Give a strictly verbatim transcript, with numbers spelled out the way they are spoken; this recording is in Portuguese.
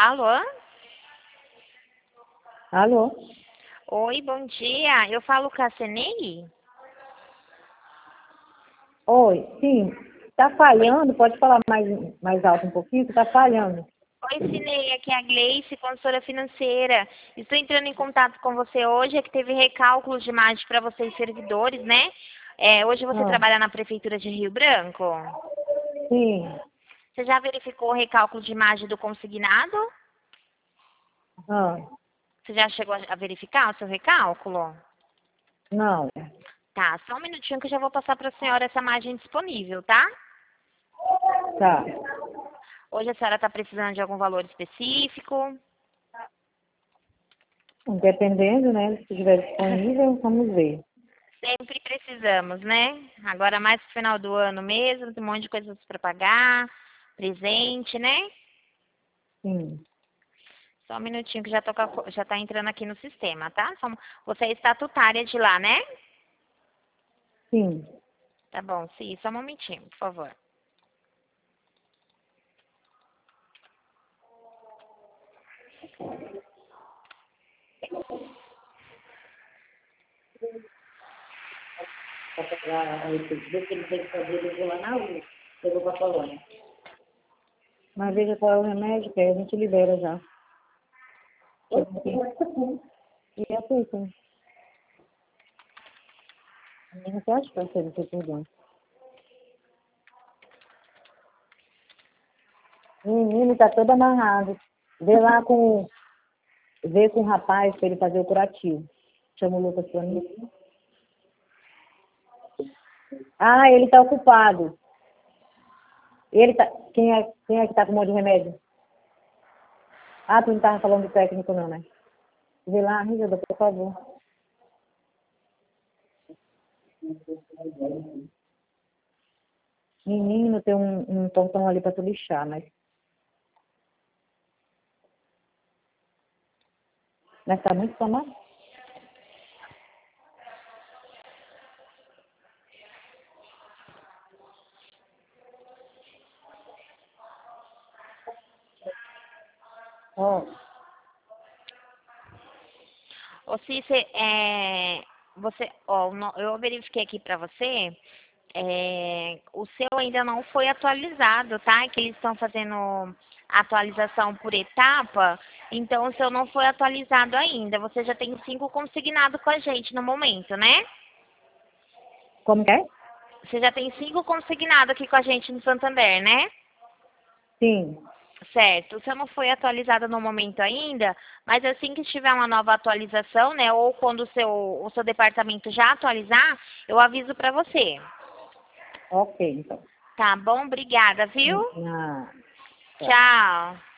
Alô? Alô? Oi, bom dia. Eu falo com a Senei? Oi, sim. Tá falhando? Pode falar mais, mais alto um pouquinho? Que tá falhando. Oi, Senei, aqui é a Gleice, consultora financeira. Estou entrando em contato com você hoje, é que teve recálculos de imagem para vocês servidores, né? É, hoje você Ah, trabalha na Prefeitura de Rio Branco. sim. Você já verificou o recálculo de imagem do consignado? Ah, Você já chegou a verificar o seu recálculo? não. Tá, só um minutinho que eu já vou passar para a senhora essa imagem disponível, tá? Tá. Hoje a senhora está precisando de algum valor específico? Dependendo, né? Se estiver disponível, vamos ver. Sempre precisamos, né? Agora mais pro final do ano mesmo, tem um monte de coisas para pagar, presente, né? Sim. Só um minutinho que já, tô, com a- já tá entrando aqui no sistema, tá? Só um- Você é estatutária de lá, né? Sim. Tá bom, sim, só um momentinho, por favor. Para pegar o que ele tem que fazer, ele vou lá na rua. Chegou para a colônia. Mas veja qual é o remédio, que aí a gente libera já. E é tudo. Menina, você acha que vai ser isso tudo? Menino, tá todo amarrado. Vê lá com, vê com o rapaz para ele fazer o curativo. Chama o Lucas pra mim. Ah, ele tá ocupado. Ele tá. Quem é, quem é que tá com um monte de remédio? Ah, tu não tava falando do técnico não, né? Vê lá, Rígida, por favor. Menino, tem um, um portão ali pra tu lixar, mas. Mas tá muito tomado. Ó, Ô, Cícero, é, você, ó, no- eu verifiquei aqui para você, é, o seu ainda não foi atualizado, tá? Que eles estão fazendo a atualização por etapa, então o seu não foi atualizado ainda. Você já tem cinco consignados com a gente no momento, né? como que é? Você já tem cinco consignados aqui com a gente no Santander, né? Sim. Certo, o seu não foi atualizado no momento ainda, mas assim que tiver uma nova atualização, né, ou quando o seu, o seu departamento já atualizar, eu aviso para você. Ok, então. Tá bom? Obrigada, viu? Ah, tá. Tchau.